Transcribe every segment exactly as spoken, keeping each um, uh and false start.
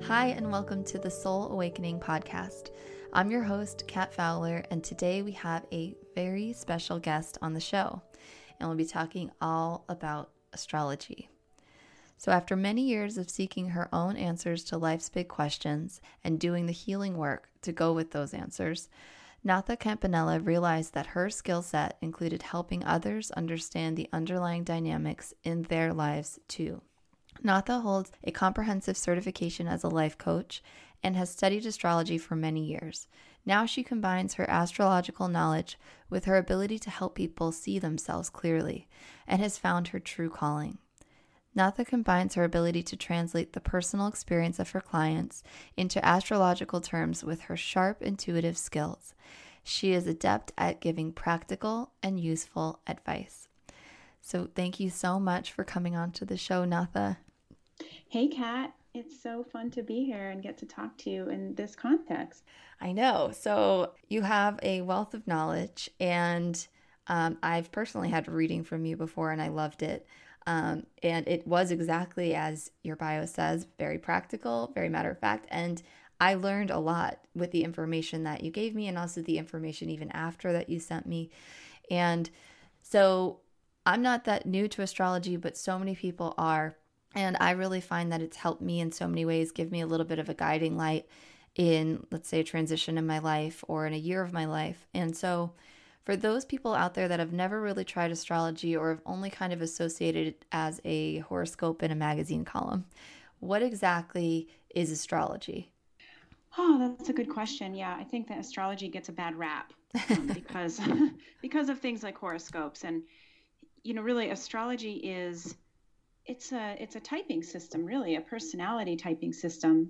Hi, and welcome to the Soul Awakening podcast. I'm your host, Kat Fowler, and today we have a very special guest on the show, and we'll be talking all about astrology. So after many years of seeking her own answers to life's big questions and doing the healing work to go with those answers, Natha Campanella realized that her skill set included helping others understand the underlying dynamics in their lives too. Natha holds a comprehensive certification as a life coach and has studied astrology for many years. Now she combines her astrological knowledge with her ability to help people see themselves clearly and has found her true calling. Natha combines her ability to translate the personal experience of her clients into astrological terms with her sharp intuitive skills. She is adept at giving practical and useful advice. So thank you so much for coming on to the show, Natha. Hey, Kat. It's so fun to be here and get to talk to you in this context. I know. So you have a wealth of knowledge, and um, I've personally had a reading from you before, and I loved it. Um, and it was exactly as your bio says, very practical, very matter of fact. And I learned a lot with the information that you gave me and also the information even after that you sent me. And so I'm not that new to astrology, but so many people are. And I really find that it's helped me in so many ways, give me a little bit of a guiding light in, let's say, a transition in my life or in a year of my life. And so for those people out there that have never really tried astrology or have only kind of associated it as a horoscope in a magazine column, what exactly is astrology? Oh, that's a good question. Yeah, I think that astrology gets a bad rap um, because because of things like horoscopes. And, you know, really astrology is, it's a it's a typing system, really, a personality typing system.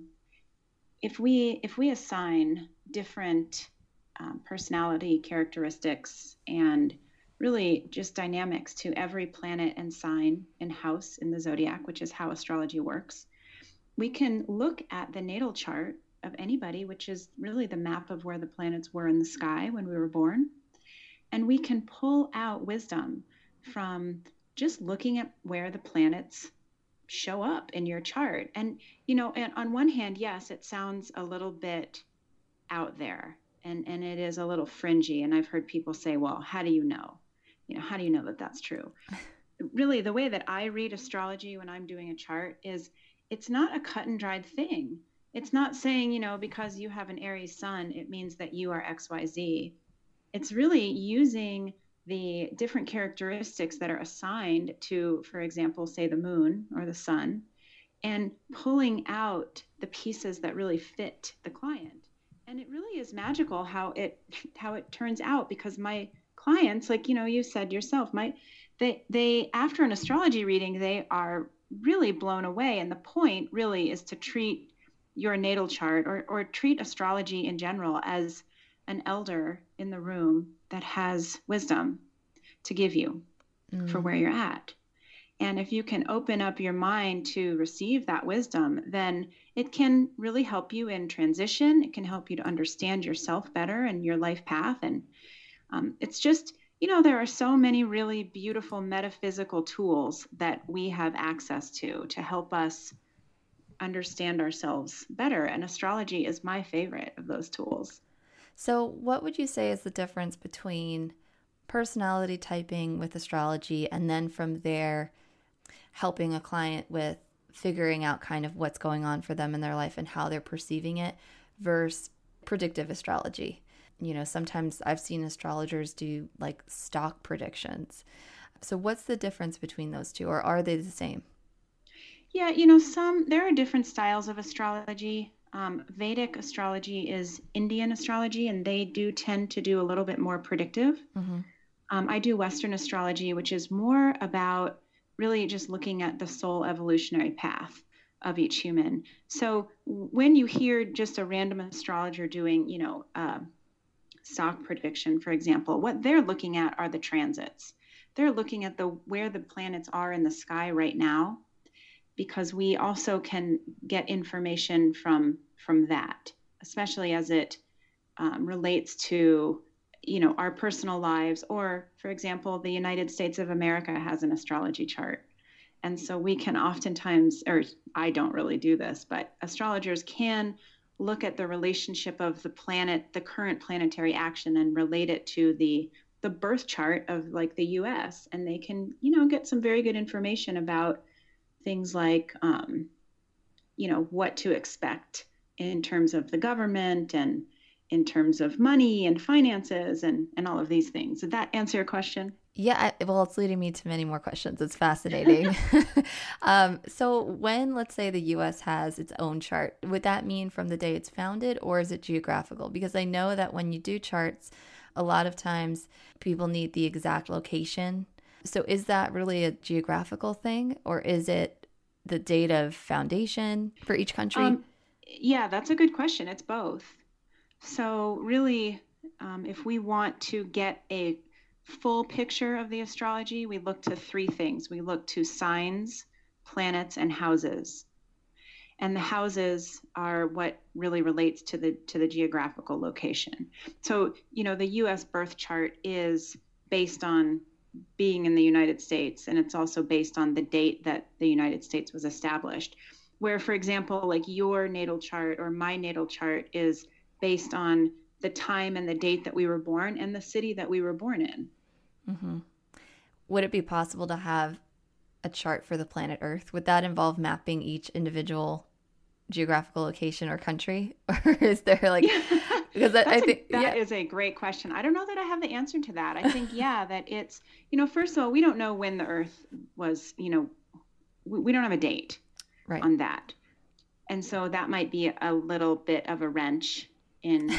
If we if we assign different um, personality characteristics and really just dynamics to every planet and sign and house in the zodiac, which is how astrology works, we can look at the natal chart of anybody, which is really the map of where the planets were in the sky when we were born. And we can pull out wisdom from just looking at where the planets show up in your chart. And, you know, and on one hand, yes, it sounds a little bit out there and, and it is a little fringy. And I've heard people say, well, how do you know? You know, how do you know that that's true? Really, the way that I read astrology when I'm doing a chart is it's not a cut and dried thing. It's not saying, you know, because you have an Aries sun, it means that you are X Y Z. It's really using the different characteristics that are assigned to, for example, say the moon or the sun, and pulling out the pieces that really fit the client. And it really is magical how it how it turns out, because my clients, like, you know, you said yourself, my they they after an astrology reading, they are really blown away. And the point really is to treat your natal chart or or treat astrology in general as an elder in the room that has wisdom to give you mm. for where you're at. And if you can open up your mind to receive that wisdom, then it can really help you in transition. It can help you to understand yourself better and your life path. And um, it's just, you know, there are so many really beautiful metaphysical tools that we have access to to help us understand ourselves better. And astrology is my favorite of those tools. So what would you say is the difference between personality typing with astrology and then from there helping a client with figuring out kind of what's going on for them in their life and how they're perceiving it versus predictive astrology? You know, sometimes I've seen astrologers do like stock predictions. So what's the difference between those two, or are they the same? Yeah, you know, some there are different styles of astrology. Um, Vedic astrology is Indian astrology, and they do tend to do a little bit more predictive. Mm-hmm. Um, I do Western astrology, which is more about really just looking at the soul evolutionary path of each human. So when you hear just a random astrologer doing, you know, uh, stock prediction, for example, what they're looking at are the transits. They're looking at the where the planets are in the sky right now, because we also can get information from from that, especially as it um, relates to, you know, our personal lives. Or, for example, the United States of America has an astrology chart. And so we can oftentimes, or I don't really do this, but astrologers can look at the relationship of the planet, the current planetary action, and relate it to the the birth chart of like the U S. And they can, you know, get some very good information about things like, um, you know, what to expect in terms of the government and in terms of money and finances and, and all of these things. Did that answer your question? Yeah, I, well, it's leading me to many more questions. It's fascinating. um, so when, let's say, the U S has its own chart, would that mean from the day it's founded, or is it geographical? Because I know that when you do charts, a lot of times people need the exact location. So is that really a geographical thing, or is it the date of foundation for each country? Um, yeah, that's a good question. It's both. So really, um, if we want to get a full picture of the astrology, we look to three things. We look to signs, planets, and houses. And the houses are what really relates to the to the geographical location. So, you know, the U S birth chart is based on being in the United States, and it's also based on the date that the United States was established. Where, for example, like your natal chart or my natal chart is based on the time and the date that we were born and the city that we were born in. Mm-hmm. Would it be possible to have a chart for the planet Earth? Would that involve mapping each individual geographical location or country? Or is there like, yeah. because I, I think a, that yeah. is a great question. I don't know that I have the answer to that. I think, yeah, that it's, you know, first of all, we don't know when the Earth was, you know, we, we don't have a date right. on that. And so that might be a little bit of a wrench in,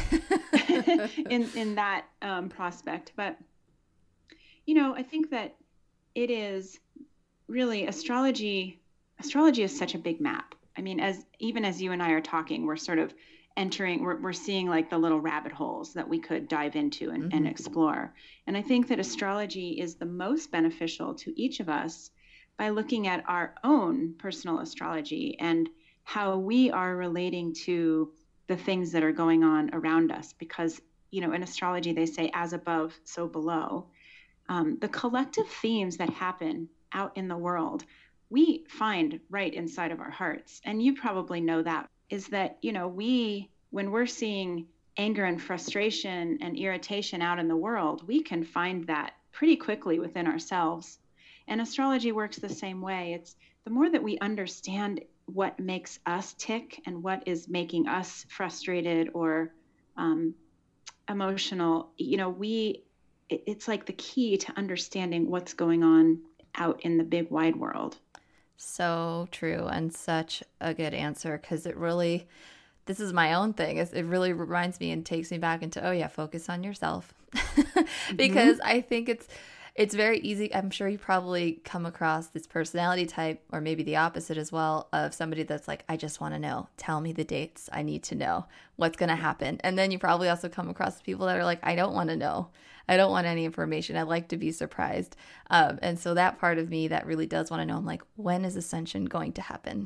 in, in that um, prospect. But, you know, I think that it is really astrology. Astrology is such a big map. I mean, as even as you and I are talking, we're sort of entering, we're, we're seeing like the little rabbit holes that we could dive into and, mm-hmm. and explore. And I think that astrology is the most beneficial to each of us by looking at our own personal astrology and how we are relating to the things that are going on around us. Because, you know, in astrology, they say as above, so below. Um, the collective themes that happen out in the world, we find right inside of our hearts. And you probably know that, is that, you know, we, when we're seeing anger and frustration and irritation out in the world, we can find that pretty quickly within ourselves. And astrology works the same way. It's the more that we understand what makes us tick and what is making us frustrated or um, emotional, you know, we, it, it's like the key to understanding what's going on out in the big wide world. So true, and such a good answer, because it really, this is my own thing. It really reminds me and takes me back into, oh yeah, focus on yourself. Because mm-hmm. I think it's it's very easy. I'm sure you probably come across this personality type, or maybe the opposite as well, of somebody that's like, I just want to know. Tell me the dates. I need to know what's going to happen. And then you probably also come across people that are like, I don't want to know. I don't want any information. I like to be surprised. Um, and so that part of me that really does want to know, I'm like, when is ascension going to happen?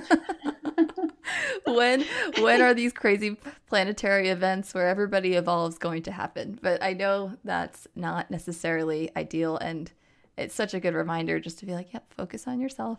when when are these crazy planetary events where everybody evolves going to happen? But I know that's not necessarily ideal, and it's such a good reminder just to be like, yep, focus on yourself.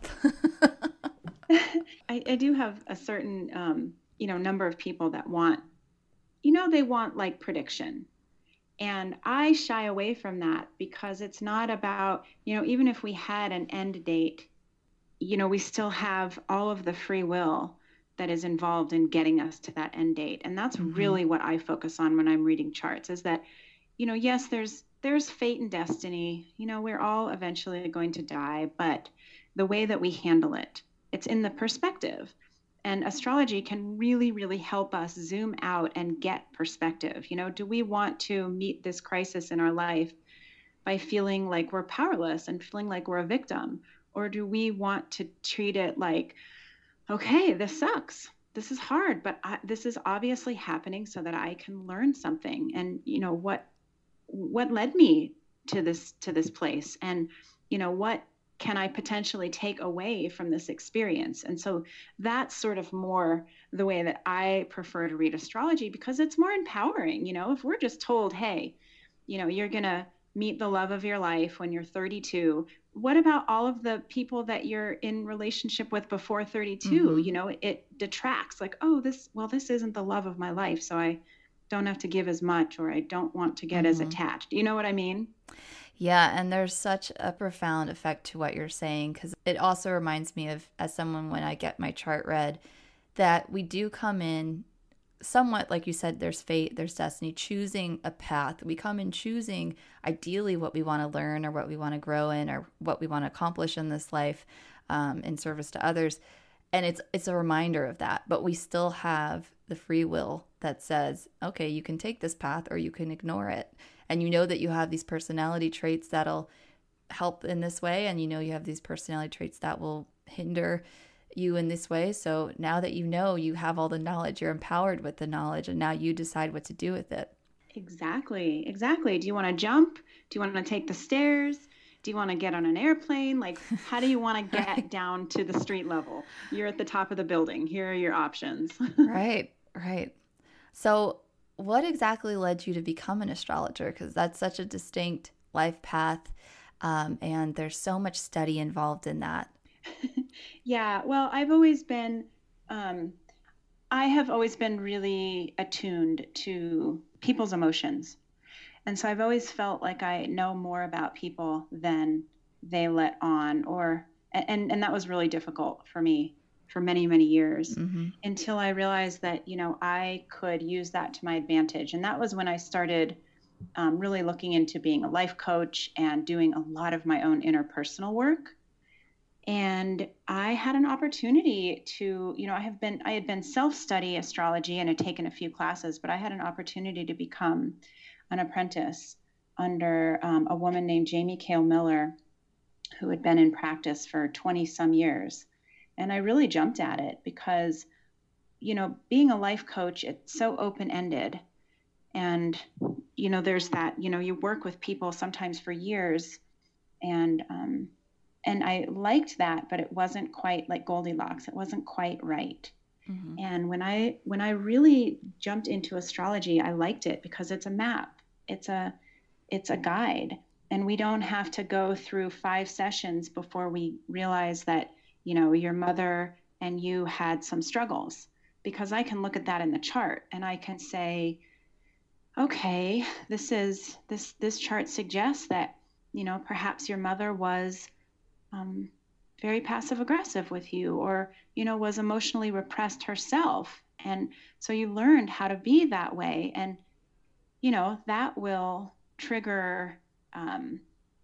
I, I do have a certain um, you know, number of people that want, you know, they want like prediction. And I shy away from that because it's not about, you know, even if we had an end date, you know, we still have all of the free will that is involved in getting us to that end date. And that's mm-hmm. really what I focus on when I'm reading charts, is that, you know, yes, there's there's fate and destiny. You know, we're all eventually going to die, but the way that we handle it, it's in the perspective. And astrology can really, really help us zoom out and get perspective. You know, do we want to meet this crisis in our life by feeling like we're powerless and feeling like we're a victim? Or do we want to treat it like, okay, this sucks. This is hard, but I, this is obviously happening so that I can learn something. And, you know, what what led me to this to this place? And, you know, what can I potentially take away from this experience? And so that's sort of more the way that I prefer to read astrology, because it's more empowering. You know, if we're just told, hey, you know, you're going to meet the love of your life when you're thirty-two, what about all of the people that you're in relationship with before thirty-two? Mm-hmm. You know, it detracts like, oh, this, well, this isn't the love of my life. So I don't have to give as much, or I don't want to get as Mm-hmm. attached. You know what I mean? Yeah, and there's such a profound effect to what you're saying, because it also reminds me of, as someone, when I get my chart read, that we do come in somewhat, like you said, there's fate, there's destiny, choosing a path. We come in choosing ideally what we want to learn or what we want to grow in or what we want to accomplish in this life, um, in service to others. And it's it's a reminder of that, but we still have the free will that says, okay, you can take this path or you can ignore it. And you know that you have these personality traits that'll help in this way, and you know you have these personality traits that will hinder you in this way. So now that you know, you have all the knowledge, you're empowered with the knowledge, and now you decide what to do with it. Exactly. Exactly. Do you want to jump? Do you want to take the stairs? Do you want to get on an airplane? Like, how do you want to get Right. down to the street level? You're at the top of the building. Here are your options. Right, right. So what exactly led you to become an astrologer? Because that's such a distinct life path, um, and there's so much study involved in that. Yeah. Well, I've always been, um, I have always been really attuned to people's emotions. And so I've always felt like I know more about people than they let on, or, and, and that was really difficult for me for many, many years, Mm-hmm. until I realized that, you know, I could use that to my advantage. And that was when I started um, really looking into being a life coach and doing a lot of my own interpersonal work. And I had an opportunity to, you know, I have been, I had been self-study astrology and had taken a few classes, but I had an opportunity to become an apprentice under um, a woman named Jamie Kale Miller, who had been in practice for twenty some years. And I really jumped at it because, you know, being a life coach, it's so open-ended. And, you know, there's that, you know, you work with people sometimes for years, and, um, and I liked that, but it wasn't quite like Goldilocks. It wasn't quite right. Mm-hmm. And when I when I really jumped into astrology, I liked it because it's a map. It's a it's a guide. And we don't have to go through five sessions before we realize that, you know, your mother and you had some struggles, because I can look at that in the chart and I can say, okay, this is this this chart suggests that, you know, perhaps your mother was um, very passive aggressive with you, or, you know, was emotionally repressed herself. And so you learned how to be that way. And, you know, that will trigger um,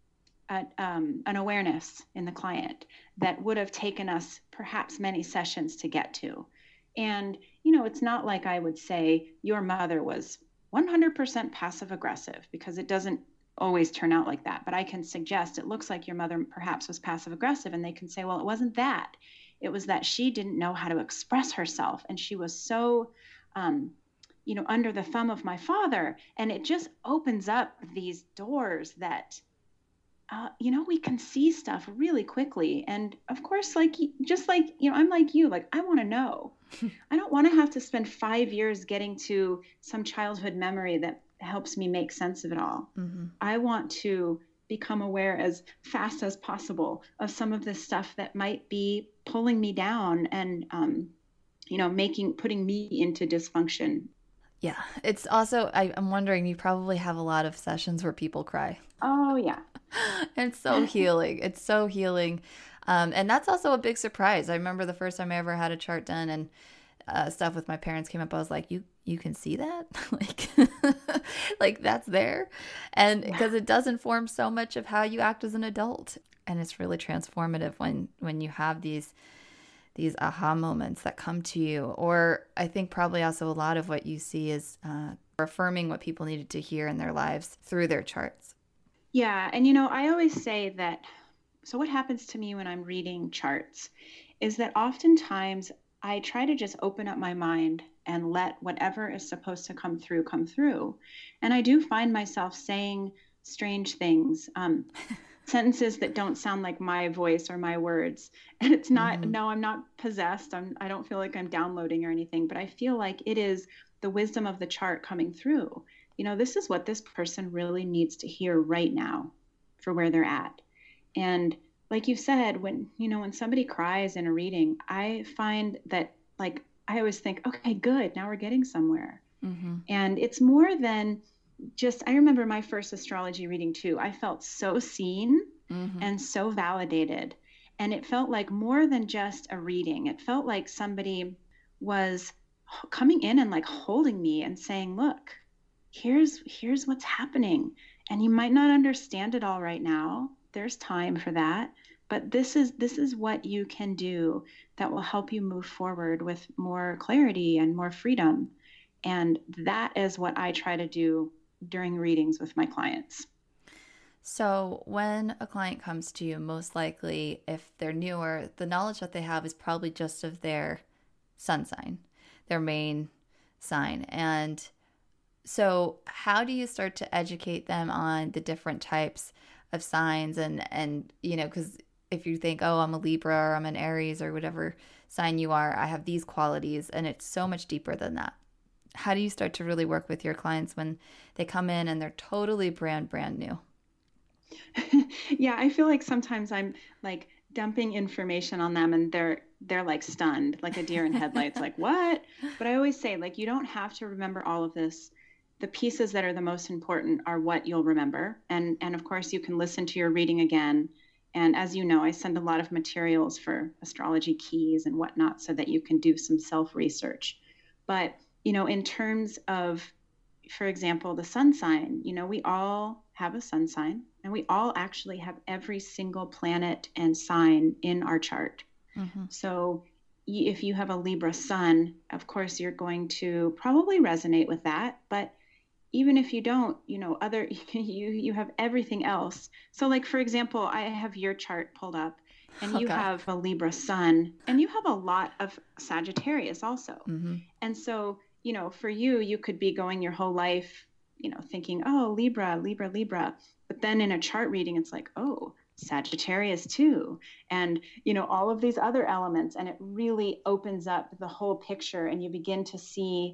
a, um, an awareness in the client that would have taken us perhaps many sessions to get to. And, you know, it's not like I would say your mother was one hundred percent passive aggressive, because it doesn't always turn out like that. But I can suggest it looks like your mother perhaps was passive aggressive, and they can say, well, it wasn't that. It was that she didn't know how to express herself, and she was so, um, you know, under the thumb of my father. And it just opens up these doors that, uh, you know, we can see stuff really quickly. And of course, like, just like, you know, I'm like you, like, I want to know. I don't want to have to spend five years getting to some childhood memory that helps me make sense of it all. Mm-hmm. I want to become aware as fast as possible of some of this stuff that might be pulling me down and, um, you know, making, putting me into dysfunction. Yeah. It's also, I, I'm wondering, you probably have a lot of sessions where people cry. Oh, yeah. It's so healing. It's so healing. Um, and that's also a big surprise. I remember the first time I ever had a chart done and uh, stuff with my parents came up. I was like, you, you can see that? like, like that's there. And because Yeah. it does inform so much of how you act as an adult. And it's really transformative when, when you have these, these aha moments that come to you. Or I think probably also a lot of what you see is uh, affirming what people needed to hear in their lives through their charts. Yeah. And, you know, I always say that, so what happens to me when I'm reading charts is that oftentimes I try to just open up my mind and let whatever is supposed to come through, come through. And I do find myself saying strange things, um, sentences that don't sound like my voice or my words. And it's not, Mm-hmm. no, I'm not possessed. I'm, I don't feel like I'm downloading or anything, but I feel like it is the wisdom of the chart coming through. you know, this is what this person really needs to hear right now for where they're at. And like you said, when, you know, when somebody cries in a reading, I find that, like, I always think, okay, good, now we're getting somewhere. Mm-hmm. And it's more than just, I remember my first astrology reading too. I felt so seen mm-hmm. and so validated. And it felt like more than just a reading. It felt like somebody was coming in and like holding me and saying, look, here's here's what's happening. And you might not understand it all right now. There's time for that. But this is this is what you can do that will help you move forward with more clarity and more freedom. And that is what I try to do during readings with my clients. So when a client comes to you, most likely, if they're newer, the knowledge that they have is probably just of their sun sign, their main sign. And so how do you start to educate them on the different types of signs? And, and you know, because if you think, oh, I'm a Libra or I'm an Aries or whatever sign you are, I have these qualities, and it's so much deeper than that. How do you start to really work with your clients when they come in and they're totally brand, brand new? Yeah, I feel like sometimes I'm like dumping information on them and they're they're like stunned, like a deer in headlights, like what? But I always say, like, you don't have to remember all of this. The pieces that are the most important are what you'll remember. And and of course you can listen to your reading again. And as you know, I send a lot of materials for astrology keys and whatnot so that you can do some self-research. But, you know, in terms of, for example, the sun sign, you know, we all have a sun sign, and we all actually have every single planet and sign in our chart. Mm-hmm. So if you have a Libra sun, of course, you're going to probably resonate with that. But even if you don't, you know, other, you, you have everything else. So like, for example, I have your chart pulled up, and you okay. have a Libra sun, and you have a lot of Sagittarius also. Mm-hmm. And so, you know, for you, you could be going your whole life, you know, thinking, oh, Libra, Libra, Libra. But then in a chart reading, it's like, oh, Sagittarius too. And, you know, all of these other elements. And it really opens up the whole picture, and you begin to see,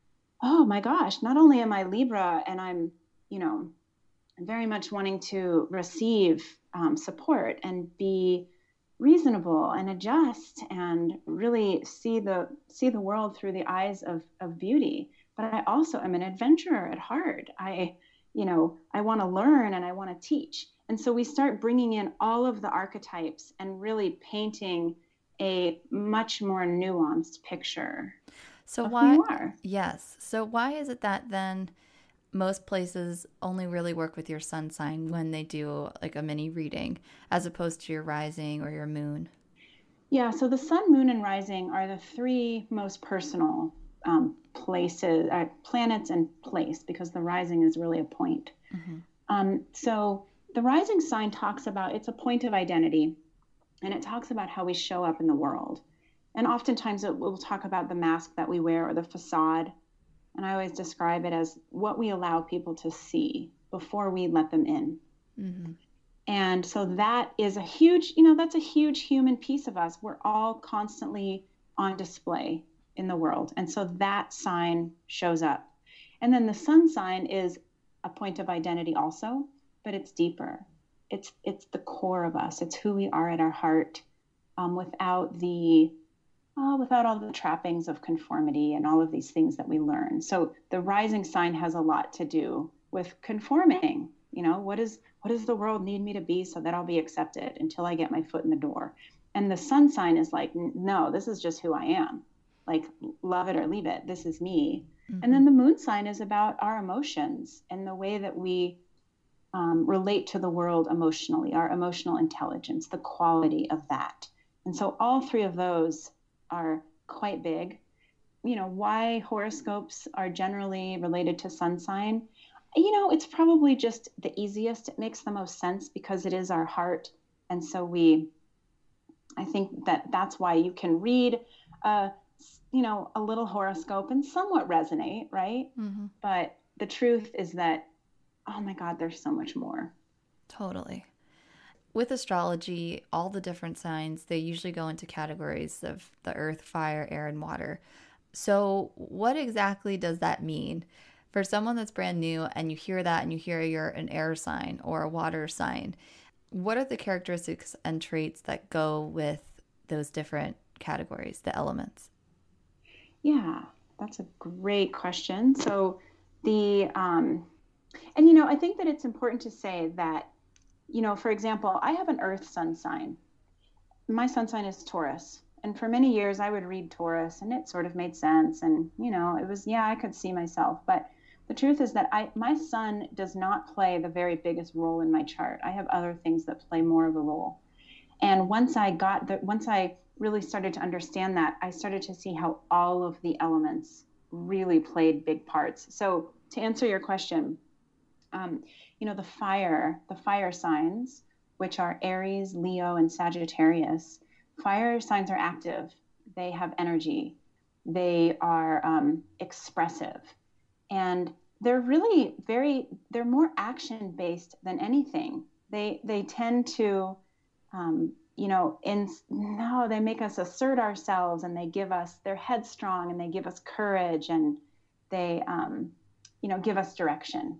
oh my gosh, not only am I Libra and I'm, you know, very much wanting to receive um, support and be reasonable and adjust and really see the see the world through the eyes of, of beauty. But I also am an adventurer at heart. I, you know, I want to learn and I want to teach. And so we start bringing in all of the archetypes and really painting a much more nuanced picture. So why? Yes. So why is it that then most places only really work with your sun sign when they do like a mini reading, as opposed to your rising or your moon? Yeah. So the sun, moon, and rising are the three most personal um, places, uh, planets and place, because the rising is really a point. Mm-hmm. Um, so the rising sign talks about, it's a point of identity, and it talks about how we show up in the world. And oftentimes it will talk about the mask that we wear or the facade. And I always describe it as what we allow people to see before we let them in. Mm-hmm. And so that is a huge, you know, that's a huge human piece of us. We're all constantly on display in the world. And so that sign shows up. And then the sun sign is a point of identity also, but it's deeper. It's it's the core of us. It's who we are at our heart, um, without the uh, without all the trappings of conformity and all of these things that we learn. So the rising sign has a lot to do with conforming. You know, what is what does the world need me to be so that I'll be accepted until I get my foot in the door? And the sun sign is like, no, this is just who I am. Like, love it or leave it. This is me. Mm-hmm. And then the moon sign is about our emotions and the way that we um, relate to the world emotionally, our emotional intelligence, the quality of that. And so all three of those are quite big. You know, why horoscopes are generally related to sun sign, you know, it's probably just the easiest. It makes the most sense because it is our heart. And so we, I think that that's why you can read, uh, you know, a little horoscope and somewhat resonate, right? Mm-hmm. But the truth is that, oh my God, there's so much more. Totally. With astrology, all the different signs, they usually go into categories of the earth, fire, air, and water. So what exactly does that mean? For someone that's brand new and you hear that and you hear you're an air sign or a water sign, what are the characteristics and traits that go with those different categories, the elements? Yeah, that's a great question. So the, um, and you know, I think that it's important to say that, you know, for example, I have an earth sun sign. My sun sign is Taurus. And for many years, I would read Taurus and it sort of made sense. And, you know, it was, yeah, I could see myself. But the truth is that I, my sun does not play the very biggest role in my chart. I have other things that play more of a role. And once I got the, once I really started to understand that, I started to see how all of the elements really played big parts. So to answer your question, um, you know, the fire, the fire signs, which are Aries, Leo, and Sagittarius. Fire signs are active. They have energy. They are um, expressive. And they're really very, they're more action-based than anything. They they tend to, um, you know, in, no, they make us assert ourselves, and they give us, they're headstrong, and they give us courage, and they, um, you know, give us direction.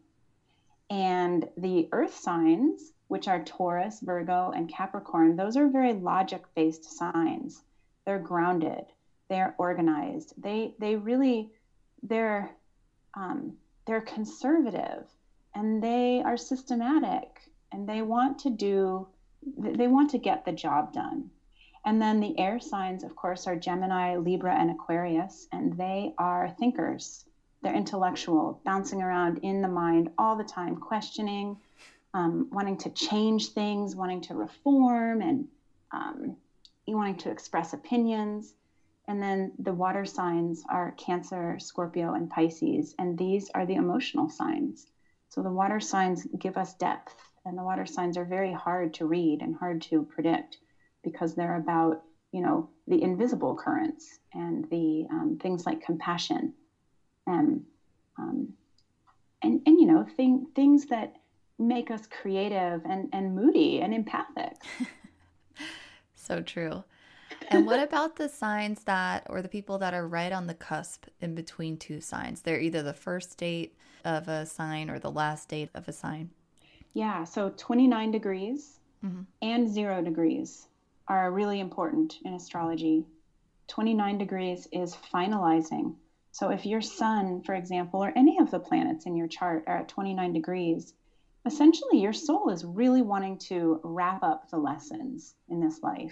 And the earth signs, which are Taurus, Virgo, and Capricorn, those are very logic-based signs. They're grounded. They're organized. They they really, they're um, they're conservative, and they are systematic, and they want to do, they want to get the job done. And then the air signs, of course, are Gemini, Libra, and Aquarius, and they are thinkers. They're intellectual, bouncing around in the mind all the time, questioning, um, wanting to change things, wanting to reform, and um, wanting to express opinions. And then the water signs are Cancer, Scorpio, and Pisces, and these are the emotional signs. So the water signs give us depth, and the water signs are very hard to read and hard to predict because they're about, you know, the invisible currents and the um, things like compassion. And, um, and, and, you know, thing, things that make us creative and, and moody and empathic. So true. And what about the signs that, or the people that are right on the cusp in between two signs? They're either the first state of a sign or the last state of a sign. Yeah. So twenty-nine degrees mm-hmm. and zero degrees are really important in astrology. twenty-nine degrees is finalizing. So if your sun, for example, or any of the planets in your chart are at twenty-nine degrees, essentially your soul is really wanting to wrap up the lessons in this life.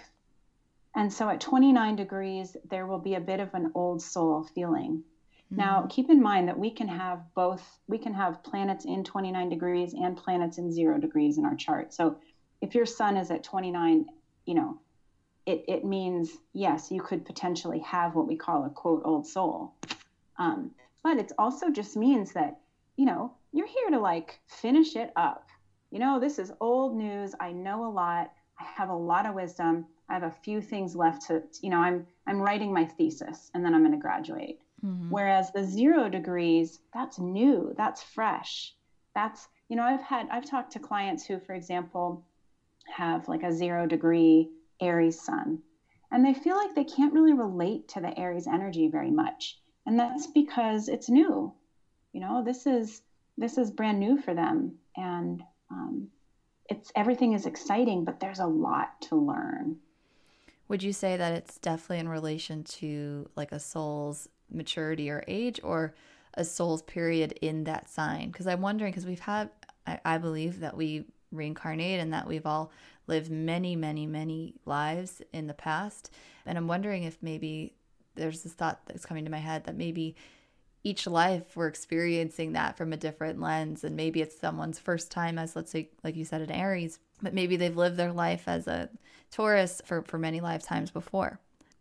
And so at twenty-nine degrees, there will be a bit of an old soul feeling. Mm-hmm. Now, keep in mind that we can have both, we can have planets in twenty-nine degrees and planets in zero degrees in our chart. So if your sun is at twenty-nine, you know, it, it means, yes, you could potentially have what we call a quote, old soul. Um, but it also just means that, you know, you're here to like finish it up. You know, this is old news. I know a lot. I have a lot of wisdom. I have a few things left to, you know, I'm, I'm writing my thesis and then I'm going to graduate. Mm-hmm. Whereas the zero degrees, that's new, that's fresh. That's, you know, I've had, I've talked to clients who, for example, have like a zero degree Aries sun, and they feel like they can't really relate to the Aries energy very much. And that's because it's new. You know, this is, this is brand new for them. And um, it's, everything is exciting, but there's a lot to learn. Would you say that it's definitely in relation to like a soul's maturity or age, or a soul's period in that sign? Because I'm wondering, because we've had, I, I believe that we reincarnate and that we've all lived many, many, many lives in the past. And I'm wondering if maybe there's this thought that's coming to my head that maybe each life we're experiencing that from a different lens. And maybe it's someone's first time as, let's say, like you said, an Aries, but maybe they've lived their life as a Taurus for, for many lifetimes before.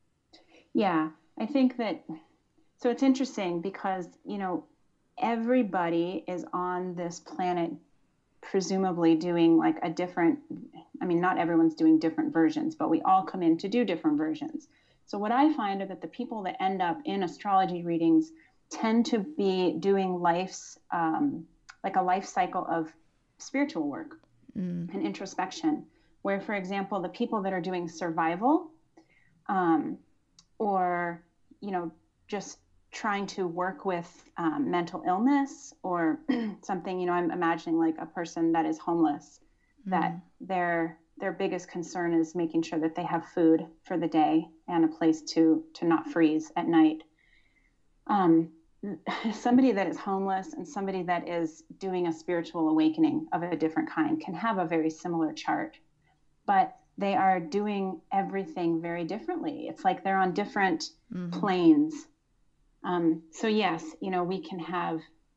Yeah, I think that, so it's interesting because, you know, everybody is on this planet presumably doing like a different, I mean, not everyone's doing different versions, but we all come in to do different versions. So what I find are that the people that end up in astrology readings tend to be doing life's, um, like a life cycle of spiritual work mm. and introspection, where, for example, the people that are doing survival um, or, you know, just trying to work with um, mental illness or something, you know, I'm imagining like a person that is homeless, mm. that their their biggest concern is making sure that they have food for the day and a place to to not freeze at night. Um, somebody that is homeless and somebody that is doing a spiritual awakening of a different kind can have a very similar chart, but they are doing everything very differently. It's like they're on different mm-hmm. planes. Um, so yes, you know, we can have,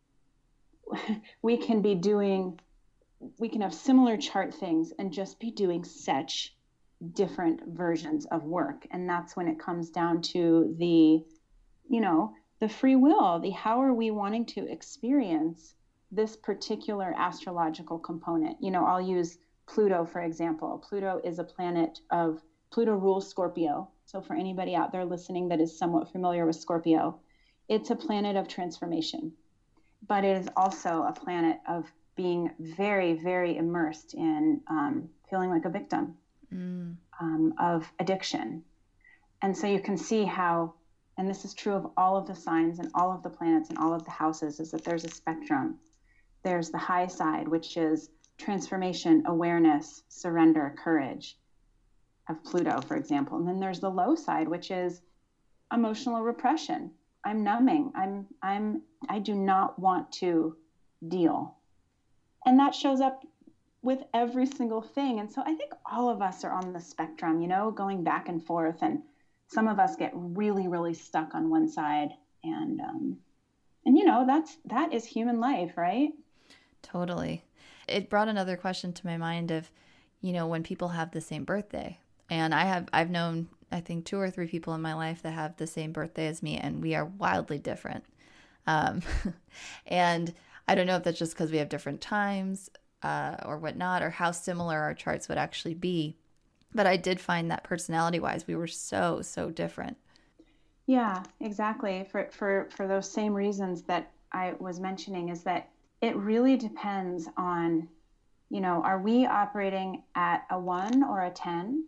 we can be doing, we can have similar chart things and just be doing such different versions of work. And that's when it comes down to the, you know, the free will, the how are we wanting to experience this particular astrological component. You know, I'll use Pluto, for example. Pluto is a planet of, Pluto rules Scorpio. So for anybody out there listening that is somewhat familiar with Scorpio, it's a planet of transformation, but it is also a planet of being very, very immersed in um, feeling like a victim mm. um, of addiction. And so you can see how, and this is true of all of the signs and all of the planets and all of the houses, is that there's a spectrum. There's the high side, which is transformation, awareness, surrender, courage of Pluto, for example. And then there's the low side, which is emotional repression. I'm numbing. I'm, I'm, I do not want to deal. And that shows up with every single thing. And so I think all of us are on the spectrum, you know, going back and forth. And some of us get really, really stuck on one side. And, um, and, you know, that's, that is human life, right? Totally. It brought another question to my mind of, you know, when people have the same birthday. And I have, I've known, I think, two or three people in my life that have the same birthday as me, and we are wildly different. Um, and I don't know if that's just because we have different times uh, or whatnot, or how similar our charts would actually be. But I did find that personality-wise, we were so, so different. Yeah, exactly. For, for, for those same reasons that I was mentioning, is that it really depends on, you know, are we operating at a one or a ten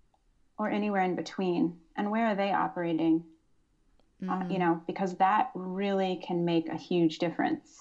or anywhere in between? And where are they operating? Mm. Uh, you know, because that really can make a huge difference.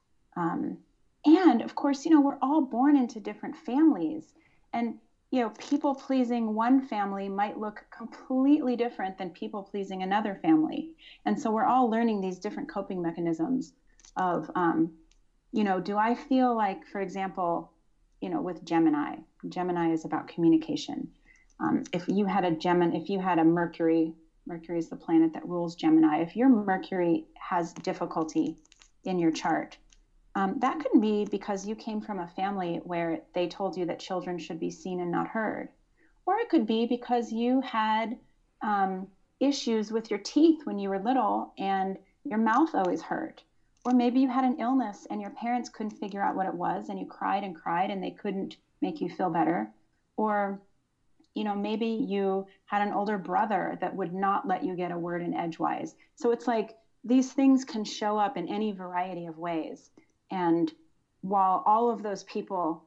Um, and of course, you know, we're all born into different families, and, you know, people pleasing one family might look completely different than people pleasing another family. And so we're all learning these different coping mechanisms of, um, you know, do I feel like, for example, you know, with Gemini, Gemini is about communication. Um, if you had a Gemini, if you had a Mercury, Mercury is the planet that rules Gemini. If your Mercury has difficulty in your chart, um, that could be because you came from a family where they told you that children should be seen and not heard. Or it could be because you had um, issues with your teeth when you were little and your mouth always hurt. Or maybe you had an illness and your parents couldn't figure out what it was, and you cried and cried and they couldn't make you feel better. Or, you know, maybe you had an older brother that would not let you get a word in edgewise. So it's like these things can show up in any variety of ways. And while all of those people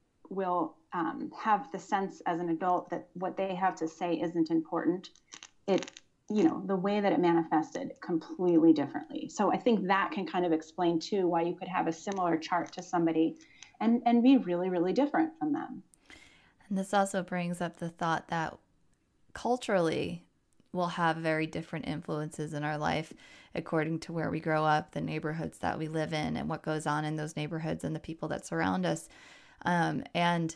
will um, have the sense as an adult that what they have to say isn't important, it you know, the way that it manifested completely differently. So I think that can kind of explain too why you could have a similar chart to somebody and, and be really, really different from them. And this also brings up the thought that culturally we'll have very different influences in our life according to where we grow up, the neighborhoods that we live in, and what goes on in those neighborhoods and the people that surround us. Um, and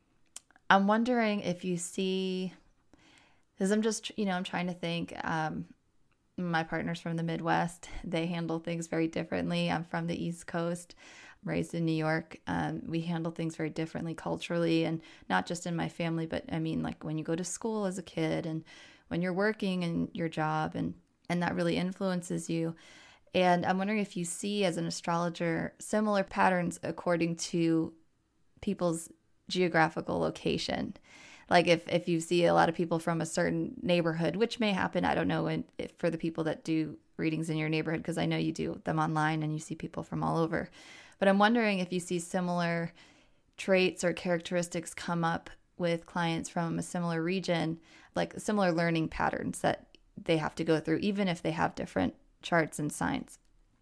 I'm wondering if you see... Because I'm just, you know, I'm trying to think, um, my partner's from the Midwest. They handle things very differently. I'm from the East Coast, raised in New York. Um, we handle things very differently culturally, and not just in my family, but I mean, like when you go to school as a kid and when you're working in your job, and, and that really influences you. And I'm wondering if you see, as an astrologer, similar patterns according to people's geographical location. Like if, if you see a lot of people from a certain neighborhood, which may happen, I don't know, and if, for the people that do readings in your neighborhood, because I know you do them online and you see people from all over. But I'm wondering if you see similar traits or characteristics come up with clients from a similar region, like similar learning patterns that they have to go through, even if they have different charts and signs?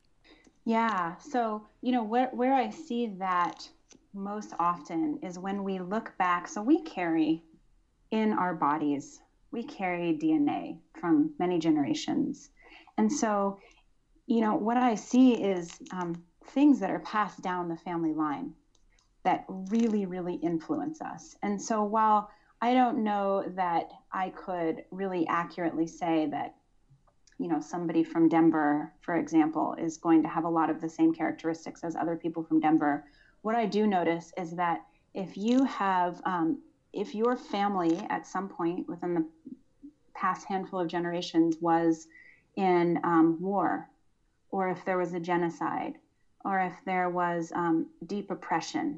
Yeah. So, you know, where, where I see that most often is when we look back. So we carry in our bodies, we carry D N A from many generations. And so, you know, what I see is um, things that are passed down the family line that really, really influence us. And so while I don't know that I could really accurately say that, you know, somebody from Denver, for example, is going to have a lot of the same characteristics as other people from Denver, what I do notice is that if you have, um, if your family at some point within the past handful of generations was in um, war, or if there was a genocide, or if there was um, deep oppression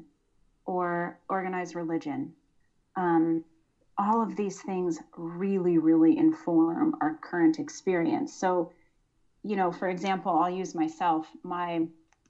or organized religion, um, all of these things really, really inform our current experience. So, you know, for example, I'll use myself. My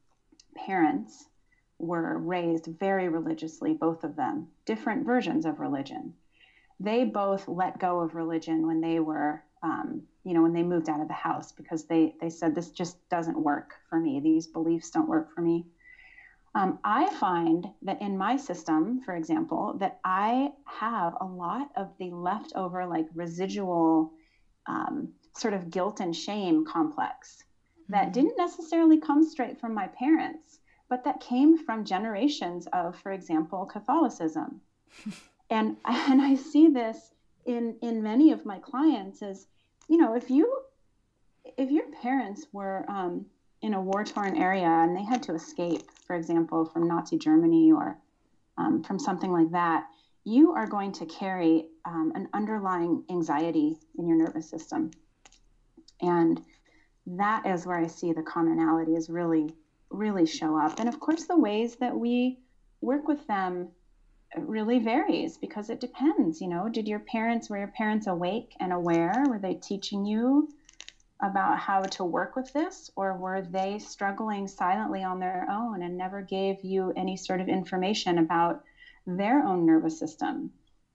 parents were raised very religiously, both of them, different versions of religion. They both let go of religion when they were, um, you know, when they moved out of the house, because they, they said, this just doesn't work for me. These beliefs don't work for me. Um, I find that in my system, for example, that I have a lot of the leftover, like residual um, sort of guilt and shame complex that mm-hmm. didn't necessarily come straight from my parents, but that came from generations of, for example, Catholicism. and and I see this in in many of my clients as, you know, if you if your parents were um, in a war-torn area and they had to escape, for example, from Nazi Germany or um, from something like that, you are going to carry um, an underlying anxiety in your nervous system. And that is where I see the commonality is really, really show up. And of course, the ways that we work with them really varies because it depends. You know, did your parents, were your parents awake and aware? Were they teaching you about how to work with this, or were they struggling silently on their own and never gave you any sort of information about their own nervous system?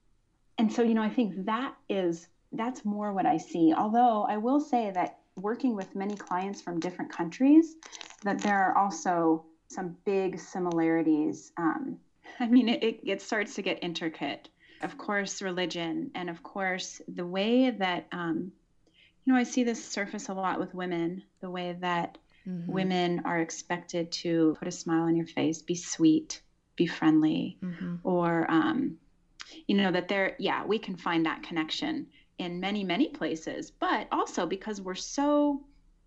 And so, you know, I think that is, that's more what I see. Although I will say that working with many clients from different countries, that there are also some big similarities. Um, I mean, it, it starts to get intricate. Of course, religion, and of course, the way that, um, you know, I see this surface a lot with women, the way that mm-hmm. women are expected to put a smile on your face, be sweet, be friendly, mm-hmm. or, um, you know, that there, yeah, we can find that connection in many, many places, but also because we're so,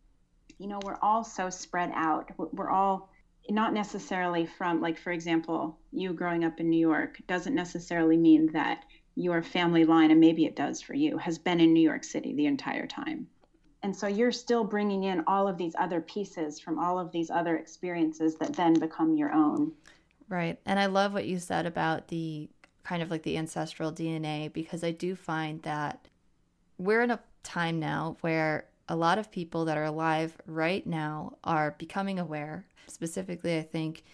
you know, we're all so spread out. We're all not necessarily from, like, for example, you growing up in New York doesn't necessarily mean that your family line, and maybe it does for you, has been in New York City the entire time. And so you're still bringing in all of these other pieces from all of these other experiences that then become your own. Right. And I love what you said about the kind of like the ancestral D N A, because I do find that we're in a time now where a lot of people that are alive right now are becoming aware. Specifically, I think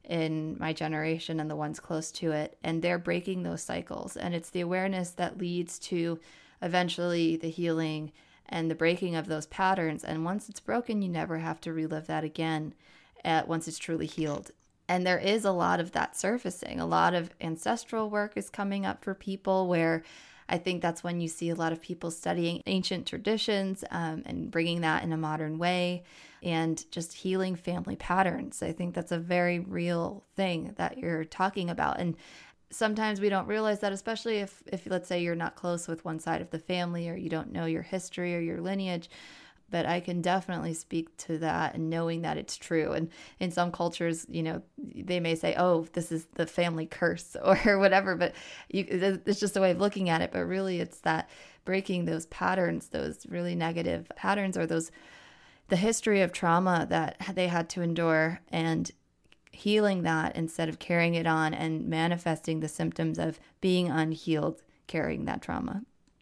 in my generation and the ones close to it, and they're breaking those cycles. And it's the awareness that leads to eventually the healing and the breaking of those patterns. And once it's broken, you never have to relive that again at, once it's truly healed. And there is a lot of that surfacing. A lot of ancestral work is coming up for people, where I think that's when you see a lot of people studying ancient traditions um, and bringing that in a modern way, and just healing family patterns. I think that's a very real thing that you're talking about. And sometimes we don't realize that, especially if, if let's say you're not close with one side of the family, or you don't know your history or your lineage. But I can definitely speak to that, and knowing that it's true. And in some cultures, you know, they may say, oh, this is the family curse or whatever, but you, it's just a way of looking at it. But really, it's that breaking those patterns, those really negative patterns, or those, the history of trauma that they had to endure, and healing that instead of carrying it on and manifesting the symptoms of being unhealed, carrying that trauma.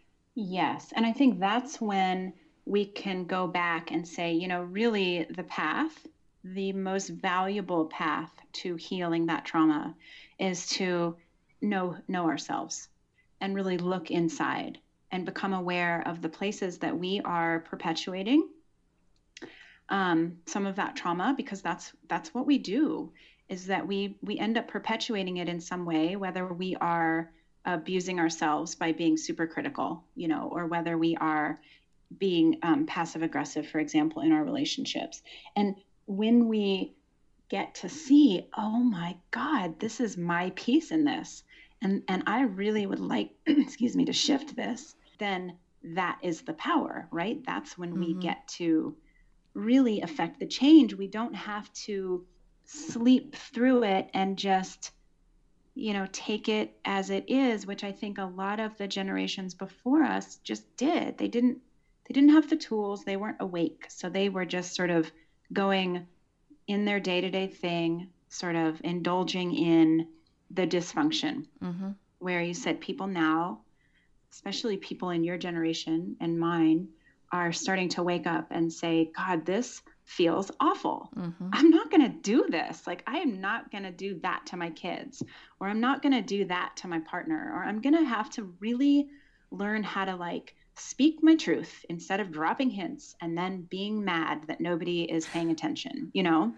Yes. And I think that's when we can go back and say, you know, really the path, the most valuable path to healing that trauma is to know, know ourselves and really look inside and become aware of the places that we are perpetuating um, some of that trauma, because that's that's what we do, is that we we end up perpetuating it in some way, whether we are abusing ourselves by being super critical, you know, or whether we are being um, passive aggressive, for example, in our relationships. And when we get to see, oh my God, this is my piece in this, and and I really would like, excuse me, to shift this, then that is the power, right? That's when mm-hmm. we get to really affect the change. We don't have to sleep through it and just, you know, take it as it is, which I think a lot of the generations before us just did. They didn't, they didn't have the tools. They weren't awake. So they were just sort of going in their day-to-day thing, sort of indulging in the dysfunction. Mm-hmm. Where you said people now, especially people in your generation and mine, are starting to wake up and say, God, this feels awful. Mm-hmm. I'm not going to do this. Like, I am not going to do that to my kids, or I'm not going to do that to my partner, or I'm going to have to really learn how to like speak my truth instead of dropping hints and then being mad that nobody is paying attention, you know?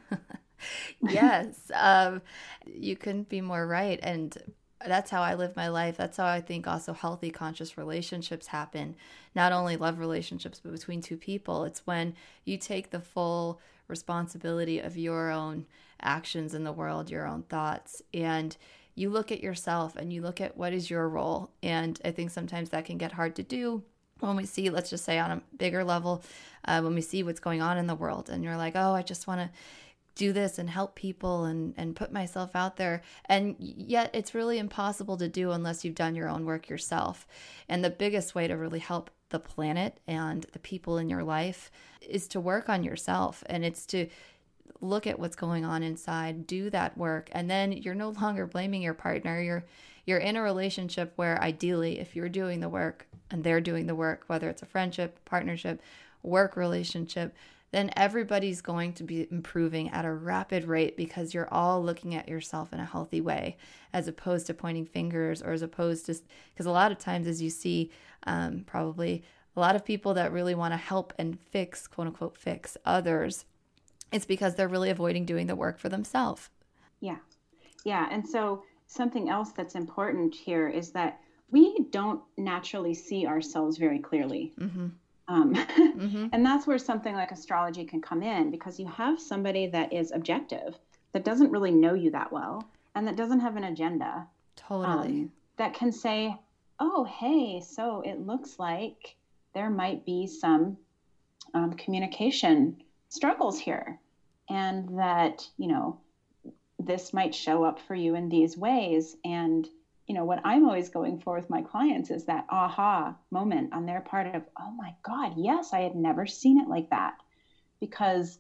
Yes. Um, you couldn't be more right. And that's how I live my life. That's how I think also healthy, conscious relationships happen. Not only love relationships, but between two people. It's when you take the full responsibility of your own actions in the world, your own thoughts, and you look at yourself and you look at what is your role. And I think sometimes that can get hard to do when we see, let's just say on a bigger level, uh, when we see what's going on in the world and you're like, oh, I just want to do this and help people and, and put myself out there. And yet it's really impossible to do unless you've done your own work yourself. And the biggest way to really help the planet and the people in your life is to work on yourself. And it's to look at what's going on inside, do that work. And then you're no longer blaming your partner. You're, you're in a relationship where ideally, if you're doing the work and they're doing the work, whether it's a friendship, partnership, work relationship, then everybody's going to be improving at a rapid rate because you're all looking at yourself in a healthy way, as opposed to pointing fingers, or as opposed to, because a lot of times, as you see, um, probably a lot of people that really want to help and fix, quote unquote, fix others, it's because they're really avoiding doing the work for themselves. Yeah. Yeah. And so something else that's important here is that we don't naturally see ourselves very clearly. Mm-hmm. Um, mm-hmm. And that's where something like astrology can come in, because you have somebody that is objective, that doesn't really know you that well, and that doesn't have an agenda. Totally. Um, that can say, oh, hey, so it looks like there might be some um, communication struggles here, and that, you know, this might show up for you in these ways. And you know, what I'm always going for with my clients is that aha moment on their part of, oh my God, yes, I had never seen it like that. Because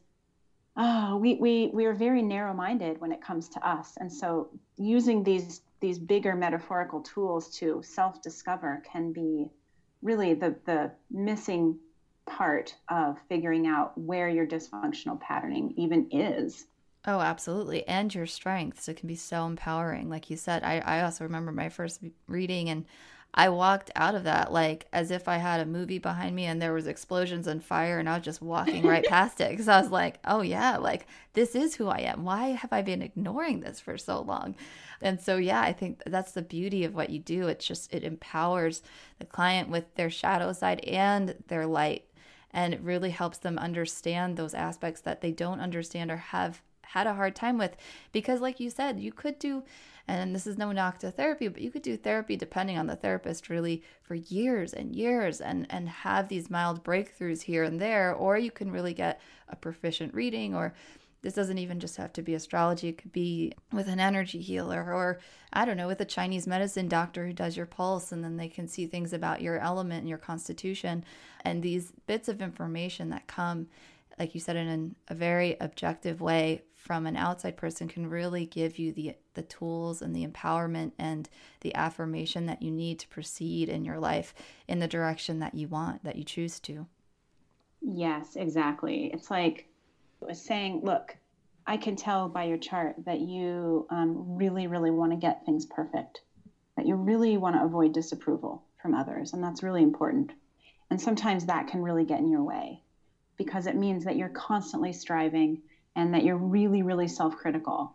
oh, we we we are very narrow-minded when it comes to us. And so using these these bigger metaphorical tools to self-discover can be really the the missing part of figuring out where your dysfunctional patterning even is. Oh, absolutely. And your strengths. It can be so empowering. Like you said, I, I also remember my first reading, and I walked out of that like as if I had a movie behind me and there was explosions and fire, and I was just walking right past it, because I was like, oh yeah, like this is who I am. Why have I been ignoring this for so long? And so, yeah, I think that's the beauty of what you do. It's just, it empowers the client with their shadow side and their light. And it really helps them understand those aspects that they don't understand or have had a hard time with. Because like you said, you could do, and this is no knock to therapy, but you could do therapy depending on the therapist really for years and years and, and have these mild breakthroughs here and there, or you can really get a proficient reading, or this doesn't even just have to be astrology. It could be with an energy healer, or I don't know, with a Chinese medicine doctor who does your pulse, and then they can see things about your element and your constitution. And these bits of information that come, like you said, in an, a very objective way from an outside person can really give you the the tools and the empowerment and the affirmation that you need to proceed in your life in the direction that you want, that you choose to. Yes, exactly. It's like I was saying, look, I can tell by your chart that you um, really, really want to get things perfect, that you really want to avoid disapproval from others. And that's really important. And sometimes that can really get in your way. because it means that you're constantly striving and that you're really, really self-critical.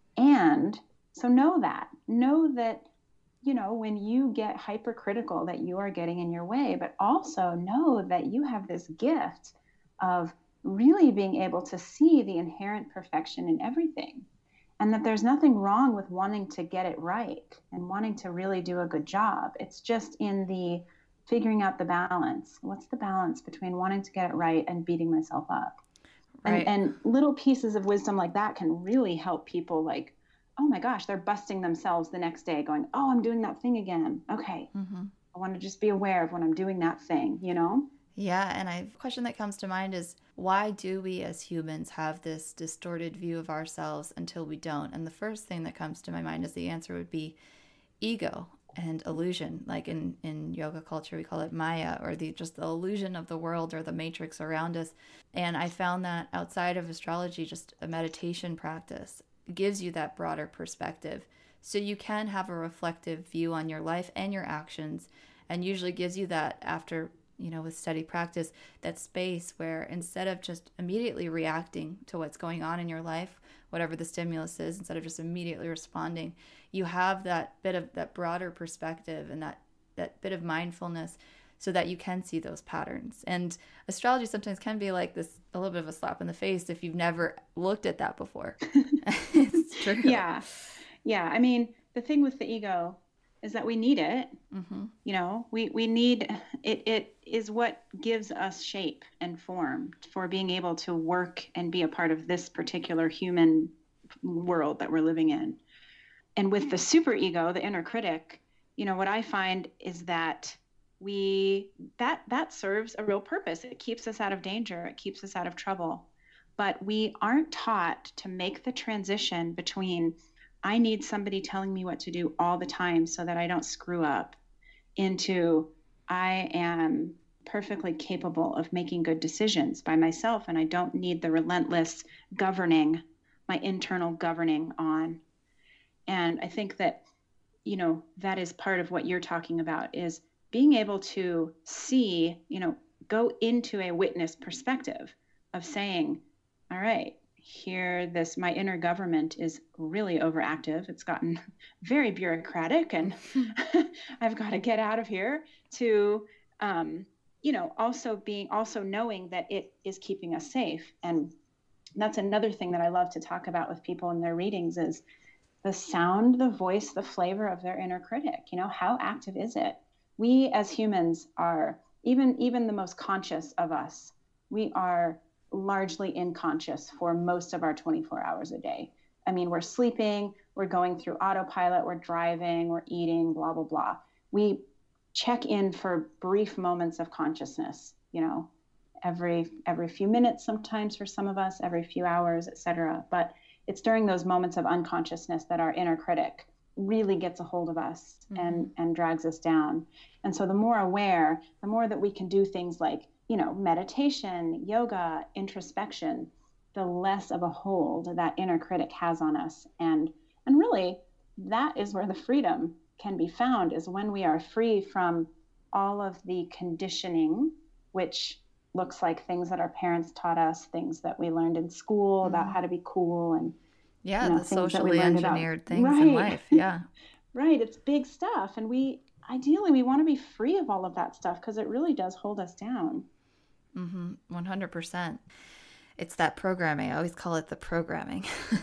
And so know that, know that, you know, when you get hypercritical, that you are getting in your way, but also know that you have this gift of really being able to see the inherent perfection in everything, and that there's nothing wrong with wanting to get it right and wanting to really do a good job. It's just in the figuring out the balance. What's the balance between wanting to get it right and beating myself up? Right. And, and little pieces of wisdom like that can really help people, like, oh my gosh, they're busting themselves the next day going, oh, I'm doing that thing again. Okay. Mm-hmm. I want to just be aware of when I'm doing that thing, you know? Yeah. And I, a question that comes to mind is, why do we as humans have this distorted view of ourselves until we don't? And the first thing that comes to my mind is the answer would be ego and illusion. Like in, in yoga culture, we call it Maya, or the just the illusion of the world or the matrix around us. And I found that outside of astrology, just a meditation practice gives you that broader perspective. So you can have a reflective view on your life and your actions, and usually gives you that after, you know, with steady practice, that space where instead of just immediately reacting to what's going on in your life, whatever the stimulus is, instead of just immediately responding, you have that bit of that broader perspective and that, that bit of mindfulness so that you can see those patterns. And astrology sometimes can be like this, a little bit of a slap in the face if you've never looked at that before. It's true. Yeah. Yeah. I mean, the thing with the ego is that we need it. Mm-hmm. You know, we, we need it. It is what gives us shape and form for being able to work and be a part of this particular human world that we're living in. And with the superego, the inner critic, you know, what I find is that we, that, that serves a real purpose. It keeps us out of danger. It keeps us out of trouble. But we aren't taught to make the transition between, I need somebody telling me what to do all the time so that I don't screw up, into I am perfectly capable of making good decisions by myself, and I don't need the relentless governing, my internal governing on. And I think that, you know, that is part of what you're talking about, is being able to see, you know, go into a witness perspective of saying, all right, here, this, my inner government is really overactive. It's gotten very bureaucratic, and I've got to get out of here, to, um, you know, also being, also knowing that it is keeping us safe. And that's another thing that I love to talk about with people in their readings, is the sound, the voice, the flavor of their inner critic. You know, how active is it? We as humans are, even, even the most conscious of us, we are largely unconscious for most of our twenty-four hours a day. I mean, we're sleeping, we're going through autopilot, we're driving, we're eating, blah, blah, blah. We check in for brief moments of consciousness, you know, every, every few minutes, sometimes for some of us, every few hours, et cetera. But it's during those moments of unconsciousness that our inner critic really gets a hold of us, mm-hmm. and, and drags us down. And so the more aware, the more that we can do things like, you know, meditation, yoga, introspection, the less of a hold that inner critic has on us. And, and really, that is where the freedom can be found, is when we are free from all of the conditioning, which looks like things that our parents taught us, things that we learned in school, mm-hmm. about how to be cool, and yeah, you know, the socially engineered about. things Right. in life. Yeah. Right. It's big stuff. And we, ideally, we want to be free of all of that stuff, because it really does hold us down. Mm-hmm. one hundred percent. It's that programming. I always call it the programming